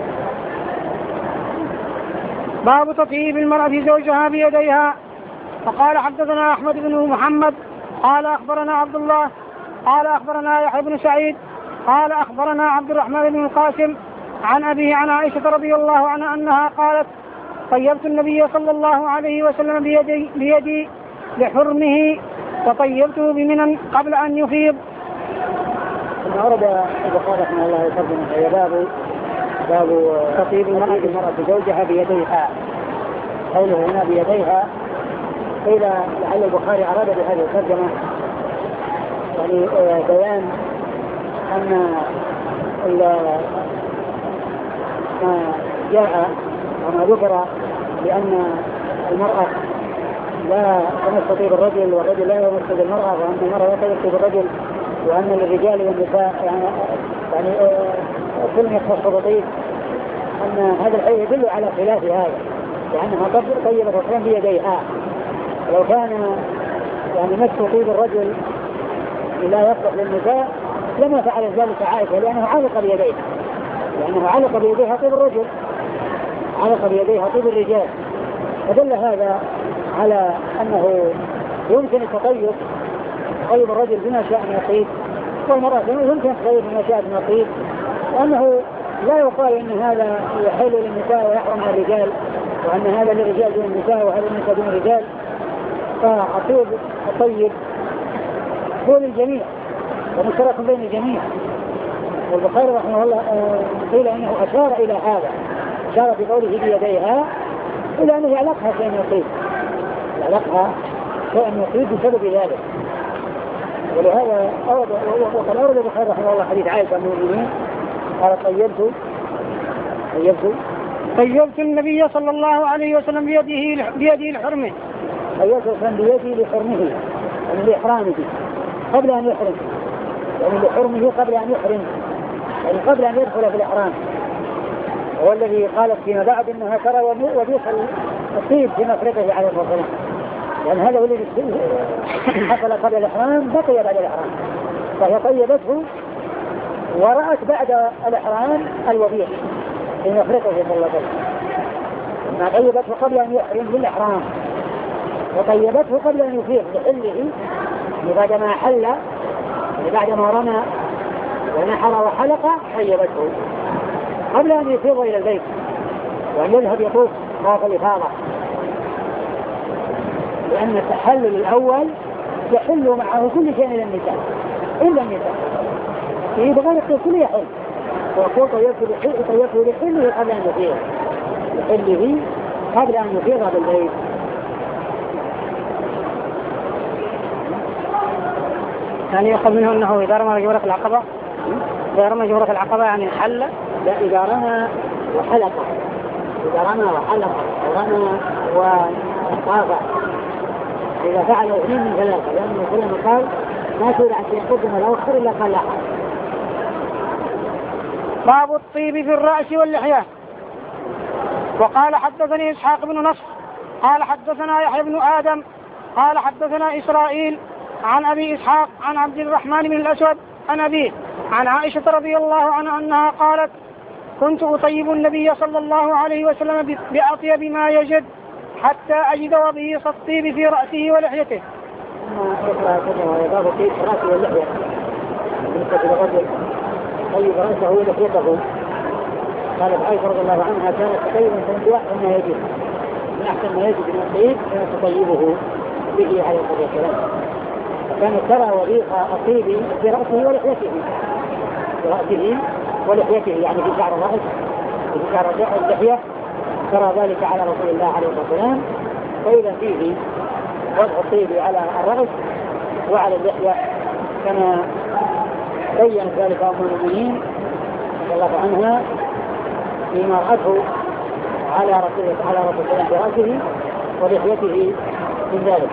باب تطيب المرأة زوجها بيديها. فقال حدثنا أحمد بن محمد قال أخبرنا عبد الله قال أخبرنا يحيى بن سعيد قال أخبرنا عبد الرحمن بن القاسم عن أبيه عن عائشة رضي الله عنها أنها قالت طيبت النبي صلى الله عليه وسلم بيدي, بيدي لحرمه وطيبته بمنى قبل أن يفيض. ثم أورد البخاري رحمه الله يترجم هي باب باب تطيب المرأة زوجها بيديها. قوله هنا بيديها قيل لعل البخاري أراد بهذه الترجمة يعني بيان أن ما جاء وما ذكر بأن المرأة لا تمس طيب الرجل والرجل لا يمس طيب المرأة، وأن المرأة لا تمس طيب الرجل، وأن للرجال والنساء يعني يعني كل يختص بطيب، أن هذا الحديث يدل على خلاف هذا، لأنها طيبت وكان بيديها. لو كان يعني مس طيب الرجل لا يصلح للنساء لما فعل ذلك عائشة، لأنه علق بيديها لأنه علق بيديها طيب الرجل، علق بيديها طيب الرجال، فدل هذا على أنه يمكن التطيب طيب الرجل بما شاء من يطيب، والمرأة يمكن التطيب بما شاء من يطيب، وأنه لا يقال أن هذا يحل للنساء ويحرم على الرجال، وأن هذا للرجال دون النساء وهذا للنساء دون الرجال، فأطيب الطيب هو للجميع ومشترك بين الجميع. والبخاري رحمه الله قيل انه اشار الى هذا، اشار بقوله بيديها الى انه يعلقها شيئا يطيب، يعلقها شيئا يطيب بسبب ذلك. ولهذا اورد وقد اورد البخاري رحمه الله حديث عائشة ام المؤمنين قال طيبت طيبت طيبت النبي صلى الله عليه وسلم بيده بيدي لحرمه، طيبت بيدي لحرمه يعني لإحرامه قبل أن يحرم، يعني لحرمه قبل أن يحرم، يعني قبل أن يدخل في الإحرام. هو الذي قالت فيما بعد أنها ترى وضيق الطيب في مفرقه عليه الصلاة والسلام، يعني هذا هو الذي حصل قبل الإحرام بقي بعد الإحرام، فهي طيبته ورأت بعد الإحرام الوضيق في مفرقه صلى الله عليه وسلم، ما طيبته قبل أن يحرم بالإحرام وطيبته قبل أن يفيض لحله، بعدما حل بعدما رمى ونحر وحلق طيبته قبل أن يفيض إلى البيت وأن يذهب يطوف طواف الإفاضة، لأن التحلل الأول يحل معه كل شيء إلى النساء إلا النساء، فيه بغير كل يحل، ويقول طيبته لحله قبل أن يفيض لحله قبل أن يفيض بالبيت. يعني يأخذ منه أنه إذا رمى جمرة العقبة إذا رمى جمرة العقبة يعني حل، لا إذا رمى وحلق، إذا رمى وحلق ورمى وطاف، إذا فعل اثنين من ثلاثة، لأنه كلما قال ما شرع أن يقدم الأخر إلا قال لا. باب الطيب في الرأس واللحية. وقال حدثني إسحاق بن نصر قال حدثنا يحيى بن آدم قال حدثنا إسرائيل عن أبي إسحاق عن عبد الرحمن بن الأسود عن أبيه عن عائشة رضي الله عنها أنها قالت كنت أطيب النبي صلى الله عليه وسلم بأطيب ما يجد حتى أجد وبيص الطيب في رأسه ولحيته. ثم يقرأ كذا ويضاف الطيب في رأسه واللحية بالنسبة للرجل طيب رأسه ولحيته. قالت عائشة رضي الله عنها كانت تطيبا من أحسن ما يجب من أحسن ما يجب من الطيب كانت تطيبه به عليه الصلاة والسلام. فكانت ترى وبيص الطيب في رأسه ولحيته في رأسه ولحيته يعني في شعر الرأس في شعر اللحية ترى ذلك على رسول الله عليه الصلاة والسلام. فإذا فيه وضع الطيب على الرأس وعلى اللحية كما بين ذلك أم المؤمنين رضي الله عنها فيما رأته على رسول على رسول الله في رأسه ولحيته من ذلك.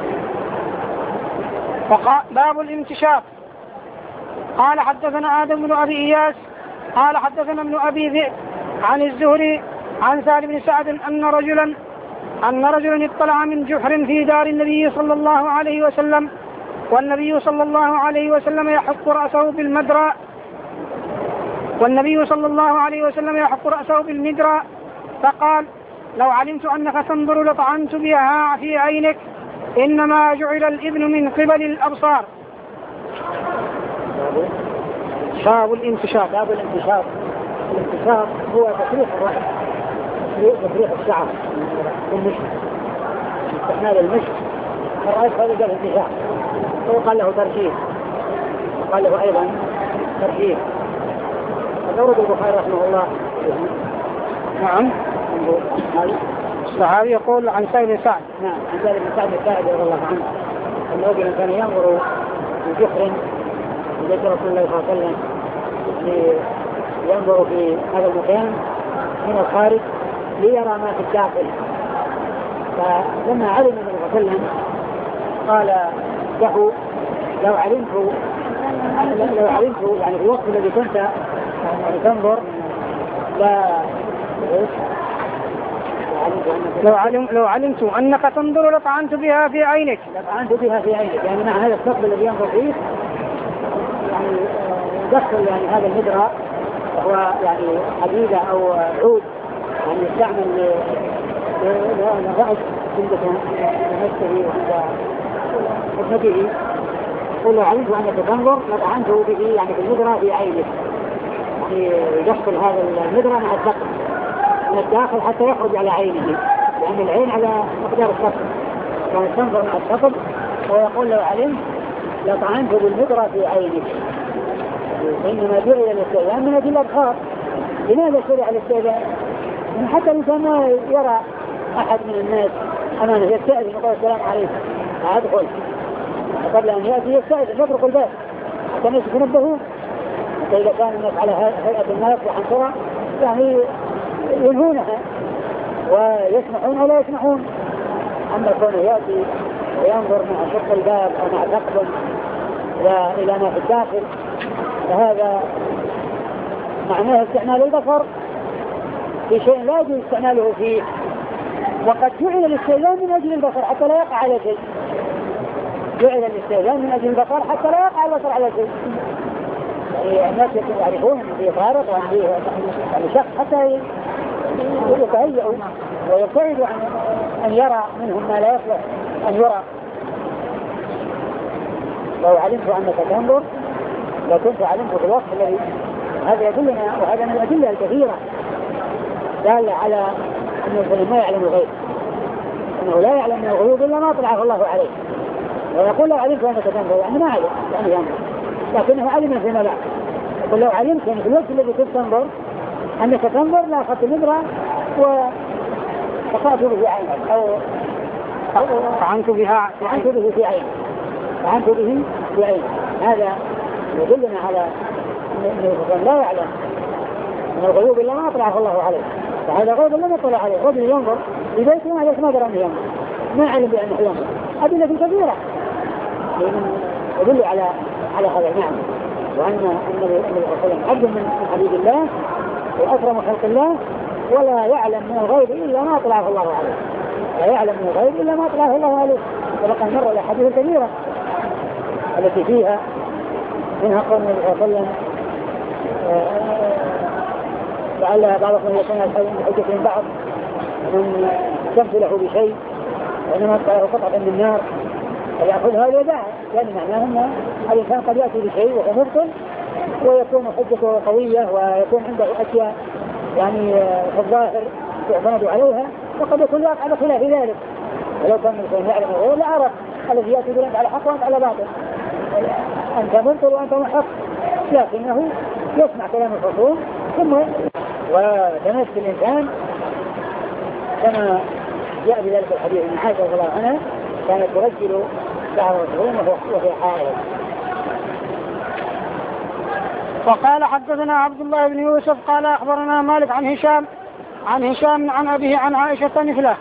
باب الانتشاف. قال حدثنا آدم بن أبي إياس قال حدثنا ابن أبي ذئب عن الزهري عن سالم بن سعد أن رجلا أن رجلا اطلع من جحر في دار النبي صلى الله عليه وسلم والنبي صلى الله عليه وسلم يحك رأسه بالمدرى والنبي صلى الله عليه وسلم يحك رأسه بالمدرى فقال لو علمت أنك تنظر لطعنت بها في عينك إنما جعل الإبن من قبل الأبصار. باب الانتشاف. باب الانتشاف. الانتشاف هو تفريح الرأس تفريح الشعر بالمشط استعمال المشط الرأس هذا جاء الانتشاف وقال له ترشيد وقال له أيضا ترشيد. فدورة البخاري رحمه الله نعم الصحابي يقول عن سالم بن سعد نعم عن سالم بن سعد الساعدي رضي الله عنه أن رجلا كان ينظر في جحر بيت رسول الله صلى الله عليه وسلم ينظر في هذا المكان من الخارج ليرى ما في الداخل. فلما علم النبي صلى الله عليه وسلم قال له لو علمت لو علمت يعني في الوقت الذي كنت يعني تنظر لا لو علم لو علمت أنك تنظر لطعنت بها في عينك لطعنت بها في عينك يعني مع هذا الثقب الذي ينظر فيه يعني دخل يعني هذا المدرى وهو يعني حديدة أو عود يعني يستعمل للرأس عند نفسه وعند خدمته. قل لو علمت أنك تنظر لطعنته به يعني في المدرى في عينك يعني يدخل هذا المدرى مع الثقب من الداخل حتى يخرج على عينه لأن العين على مقدار الثقب كان تنظر مع الثقب ويقول لو علمت لطعنته بالمدرى في عينك. إنما جعل الاستئذان من أجل الأبصار. لماذا شرع الاستئذان؟ يعني حتى الإنسان ما يرى أحد من الناس أمامه يستأذن وقال السلام عليكم أدخل قبل أن يأتي يستأذن يطرق الباب حتى الناس يتنبهون. حتى إذا كان الناس على هيئة الناس وحنطرة يعني ينهونها ويسمحون ولا يسمحون. أما كونه يأتي وينظر مع شق الباب أو مع ثقب إلى ما في الداخل فهذا معناه استعمال البصر في شيء لا يجوز استعماله فيه. وقد جعل الاستئذان من أجل البصر حتى لا يقع على شيء. جعل الاستئذان من أجل البصر حتى لا يقع البصر على شيء. يعني الناس يعرفون أن فيه طارق وأن فيه يعني شخص حتى يتهيئوا ويبتعدوا عن أن يرى منهم ما لا يصلح أن يرى. لو علمت أنك تنظر لكنت علمت في الوقت الذي هذا يدلنا وهذا من الأدلة الكثيرة دالة على أن الإنسان ما يعلم الغيب أنه لا يعلم من الغيوب إلا ما طلعه الله عليه. ويقول لو علمت أنك تنظر يعني ما علم يعني ينظر لكنه علم فيما بعد. يقول لو علمت يعني في الوقت الذي كنت تنظر أنك تنظر لا أخذت مدرة وقعت به في عينك أو طعنت بها طعنت به في عينك طعنت به في عينك. هذا يدلنا على أن الإنسان لا يعلم من الغيوب إلا ما أطلعه الله عليه. فهذا غيب لم يطلع عليه. رجل ينظر في بيته ما ما درى أنه ينظر ما علم بأنه ينظر. أدلة كثيرة يدل على على هذا المعنى وأن النبي صلى الله عليه وسلم عبد من حبيب الله وأكرم خلق الله ولا يعلم من الغيب إلا ما أطلعه الله عليه. لا يعلم من الغيب إلا ما أطلعه الله عليه. ولقد مر الأحاديث الكثيرة التي فيها منها قول النبي صلى الله عليه وسلم لعل بعضكم يكون الحديث بحجة من بعض من تمثله بشيء وإنما له قطعة من النار فيأخذها ويدعها، يعني معناه أن الإنسان قد يأتي بشيء وهو مبطل ويكون حجته قوية ويكون عنده أشياء يعني في الظاهر تعتمد عليها، وقد يكون يقع على خلاف ذلك. ولو كان الإنسان يعلم غير لعرف الذي يأتي بلد على حق وأنت على باطل، أنت مبطل وأنت محق، لكنه يسمع كلام الخصوم ثم وتمس الإنسان كما جاء بذلك الحديث من عائشة رضي الله عنها كانت ترجل شعر الرسول وهي حائض. وقال حدثنا عبد الله بن يوسف قال أخبرنا مالك عن هشام عن هشام عن أبيه عن عائشة مثله.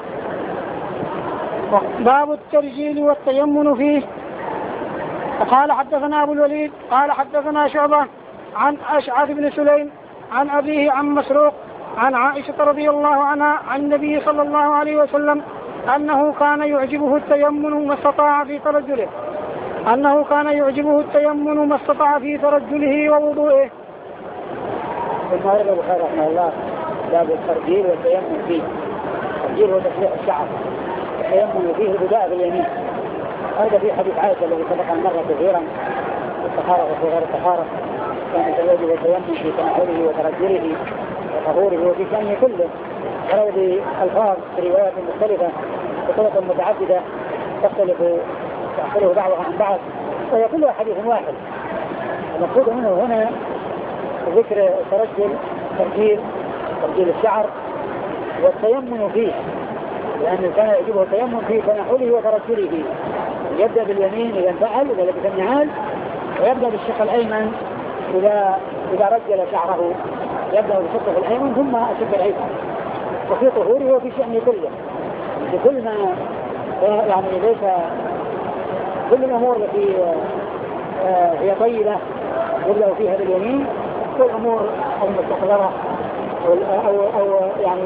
باب الترجيل والتيمن فيه. وقال حدثنا أبو الوليد قال حدثنا شعبة عن أشعث بن سليم عن أبيه عن مسروق عن عائشة رضي الله عنها عن النبي صلى الله عليه وسلم أنه كان يعجبه التيمن ما استطاع في ترجله أنه كان يعجبه التيمن ما استطاع في ترجله ووضوئه. ثم ورد البخاري رحمه الله باب الترجيل والتيمن فيه. الترجيل هو تسريح الشعر، التيمن فيه البداء باليمين. هذا في حديث عائشة الذي سبق أن مر كثيرا في الطهارة وفي غير الطهارة، كان يجب التيمن في تنحله وترجله وطهوره وفي شأنه كله. ورد بألفاظ في روايات مختلفة بطرق متعددة تختلف تختلف بعضها عن بعض وهي كلها حديث واحد. المقصود منه هنا ذكر الترجل، ترجيل ترجيل الشعر والتيمن فيه، لأنه كان يجبه التيمن في تنحله وترجله. يبدأ باليمين إذا انفعل إذا لبس النعال، ويبدأ بالشق الأيمن إذا إذا رجل شعره، يبدأ بالشق الأيمن ثم الشق الأيسر. وفي طهوره وفي شأنه كله بكل ما يعني ليس كل الأمور التي هي طيبة يبدأ فيها باليمين، والأمور المستحضرة أو, أو, أو يعني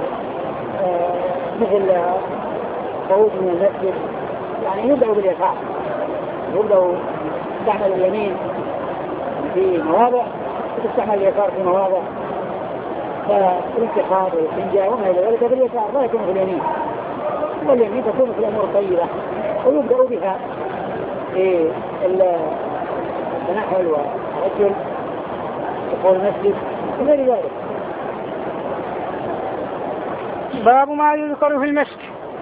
مثل خروج من المسجد يعني يبدأ باليسار، يبدأ تستعمل اليمين في مواضع وتستعمل اليسار في مواضع، فالانتقاد والاستنجاء وما إلى ذلك باليسار لا يكون في اليمين، واليمين تكون في الأمور الطيبة ويبدأ بها في التنحل والرجل دخول المسجد وغير ذلك. باب ما يذكر في المسك.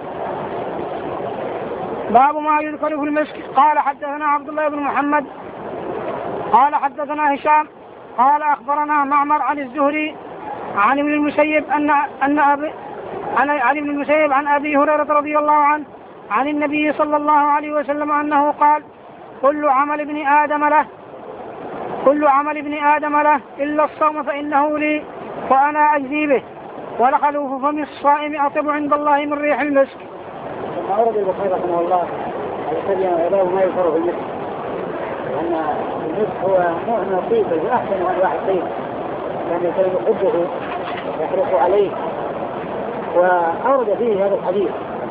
باب ما يذكر في المسك. قال حدثنا عبد الله بن محمد قال حدثنا هشام قال أخبرنا معمر عن الزهري عن ابن المسيب أن أن أبي عن عن ابن المسيب عن أبي هريرة رضي الله عنه عن النبي صلى الله عليه وسلم أنه قال: كل عمل ابن آدم له كل عمل ابن آدم له إلا الصوم فإنه لي وأنا أجزي به، ولخلوف فم الصائم أطيب عند الله من ريح المسك. ثم أورد البخاري رحمه الله على سبيل عباده ما يذكر في المسك، لأن المسك هو نوع من الطيب الأحسن أنواع الطيب، لأن الكلام يحبه ويحرص عليه. وأورد فيه هذا الحديث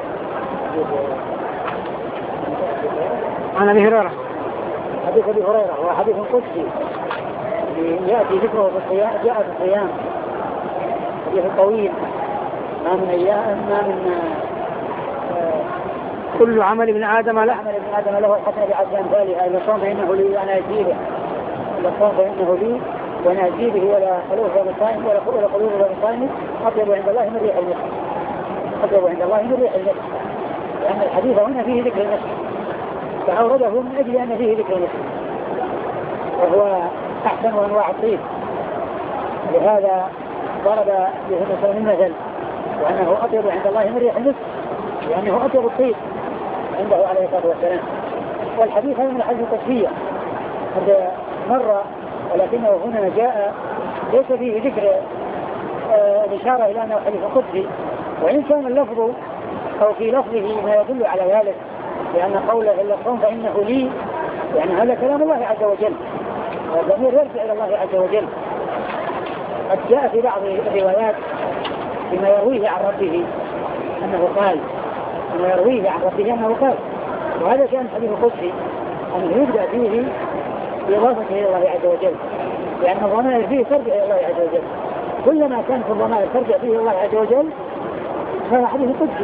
عن أبي هريرة حديث أبي هريرة هو حديث قدسي يأتي ذكره في الصيام، جاء في الصيام حديث طويل ما من أيام ما من آه كل عمل ابن آدم له عمل ابن آدم له حتى بعشر أمثالها، إذا صام فإنه لي وأنا أجزي به، إذا صام فإنه لي وأنا أجزي به، ولا خلوف ولا صائم ولا ولا قلوب ولا صائم أطيب عند الله من ريح المسك، أطيب عند الله من ريح المسك، لأن الحديث هنا فيه ذكر المسك فأورده من أجل أن فيه ذكر المسك وهو أحسن أنواع الطيب. لهذا ضرب به مثلا المثل وأنه أطيب عند الله من ريح المسك، لأنه أطيب الطيب عنده عليه الصلاة والسلام. والحديث هذا من الحديث القدسية هذا مرة، ولكنه هنا جاء ليس فيه ذكر آه الإشارة إلى أنه حديث قدسي، وإن كان اللفظ أو في لفظه ما يدل على ذلك، لأن قوله إلا الصوم فإنه لي يعني هذا كلام الله عز وجل، والضمير يرجع إلى الله عز وجل. قد جاء في بعض الروايات بما يرويه عن ربه أنه قال بما يرويه عن ربه أنه قال، وهذا كان حديث قدسي أنه يبدأ فيه بإضافته إلى الله عز وجل، لأن الضمائر فيه ترجع إلى الله عز وجل. كلما كانت الضمائر ترجع فيه إلى الله عز وجل هذا حديث قدسي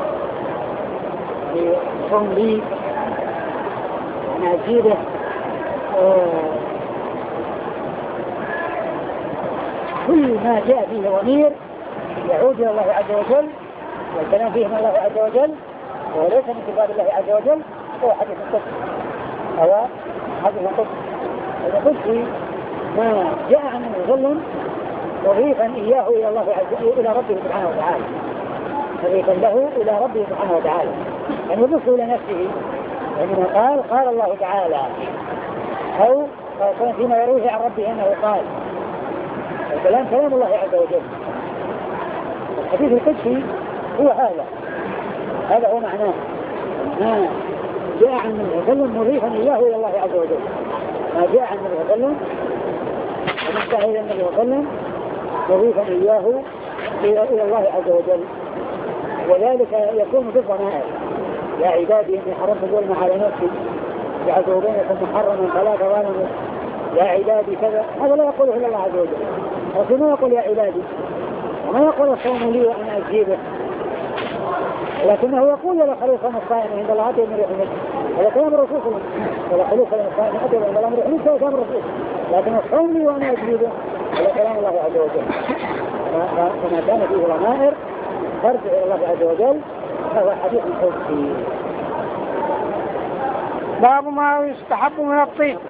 يصوم لي أنا أجيبه كل ما جاء فيه ضمير يعود إلى الله عز وجل والكلام فيه من الله عز وجل وليس من كتاب الله عز وجل هو حديث قدسي هو حديث قدسي. القدسي ما جاء عن المظلم مضيفا إياه إلى الله عز وجل إلى ربه سبحانه وتعالى مضيفا له إلى ربه سبحانه وتعالى يعني يضيفه إلى نفسه عندما قال قال الله تعالى أو قال فيما يرويه عن ربه أنه قال الكلام كلام الله عز وجل. الحديث القدسي هو هذا هذا هو معناه ما جاء عن المتكلم مضيفا إياه إلى الله عز وجل ما جاء عن المتكلم ومنتهى إلى المتكلم مضيفا إياه إلى الله عز وجل وذلك يكون في الضمائر يا عبادي إني حرمت الظلم على نفسي جعلته بينكم محرما فلا تظالموا يا عبادي كذا هذا لا يقوله إلا الله عز وجل لكن ما يقول يا عبادي وما يقول الصوم لي وأنا أجيبه لكنه يقول لا خليفة الصائم عند الله أتي من ريح المسك هذا كلام الرسول صلى الله عليه وسلم ولا خليفة الصائم أتي عند الله من ريح المسك هذا كلام الرسول لكن الصوم لي وأنا أجيبه هذا كلام الله عز وجل. فما كان فيه ضمائر ترجع إلى الله عز وجل فهو حديث قدسي. باب ما يستحب من الطيب.